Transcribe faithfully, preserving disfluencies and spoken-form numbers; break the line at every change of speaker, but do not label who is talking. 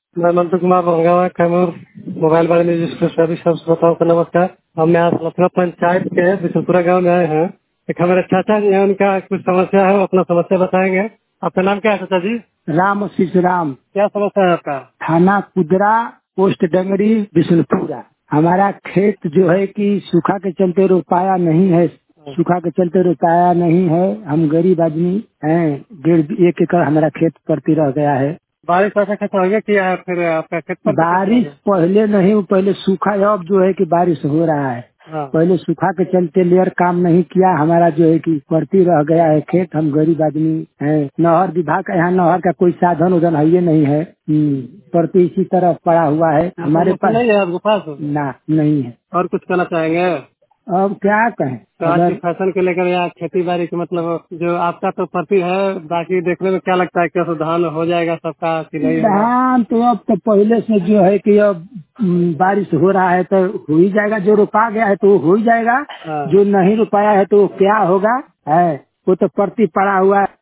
मैं मंटू कुमार रंगावा कैमूर मोबाइल वाले रजिस्टर सर्विस सबसे बताओ का नमस्कार। हम यहाँ लथुआ पंचायत के बिशनपुरा गांव में आए हैं। एक हमारे चाचा जी हैं, उनका कुछ समस्या है, वो अपना समस्या बताएंगे। आपका नाम क्या है चाचा जी?
राम शिशुराम,
क्या समस्या है आपका?
थाना कुदरा, पोस्ट डंगरी, बिशनपुरा। हमारा खेत जो है कि सूखा के चलते रोपाया नहीं है, सूखा के चलते रोपाया नहीं है। हम गरीब आदमी हैं, डेढ़ एक एकड़ हमारा खेत परती रह गया है।
बारिश ऐसा खेत हो गया किया है, फिर आपका खेत पर
बारिश पहले नहीं, पहले सूखा है, अब जो है कि बारिश हो रहा है।
हाँ।
पहले सूखा के चलते लेयर काम नहीं किया, हमारा जो है कि पड़ती रह गया है खेत। हम गरीब आदमी हैं। नहर विभाग का यहाँ नहर का कोई साधन उधन है ये नहीं है। हम्म, पड़ती इसी तरह पड़ा हुआ है हमारे पास।
नहीं है आपके पास?
ना, नहीं है।
और कुछ कहना चाहेंगे?
अब क्या कहें,
तो आज
अगर
के फैशन को लेकर या खेती बाड़ी के मतलब जो आपका तो प्रति है, बाकी देखने में क्या लगता है क्या धान हो जाएगा सबका कि नहीं होगा?
धान तो अब तो पहले से जो है कि अब हम्म, बारिश हो रहा है तो हो ही जाएगा। जो रोपा गया है तो वो हो ही जाएगा।
हाँ।
जो नहीं रोपाया है तो वो क्या होगा है, वो तो परती पड़ा हुआ है।